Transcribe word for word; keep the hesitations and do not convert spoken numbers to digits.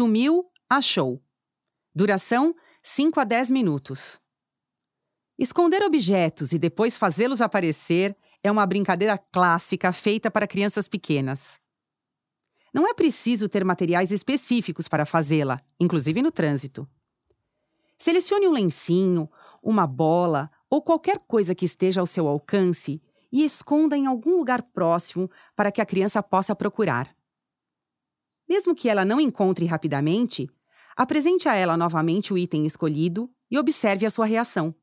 Sumiu, achou. Duração, cinco a dez minutos. Esconder objetos e depois fazê-los aparecer é uma brincadeira clássica feita para crianças pequenas. Não é preciso ter materiais específicos para fazê-la, inclusive no trânsito. Selecione um lencinho, uma bola ou qualquer coisa que esteja ao seu alcance e esconda em algum lugar próximo para que a criança possa procurar. Mesmo que ela não encontre rapidamente, apresente a ela novamente o item escolhido e observe a sua reação.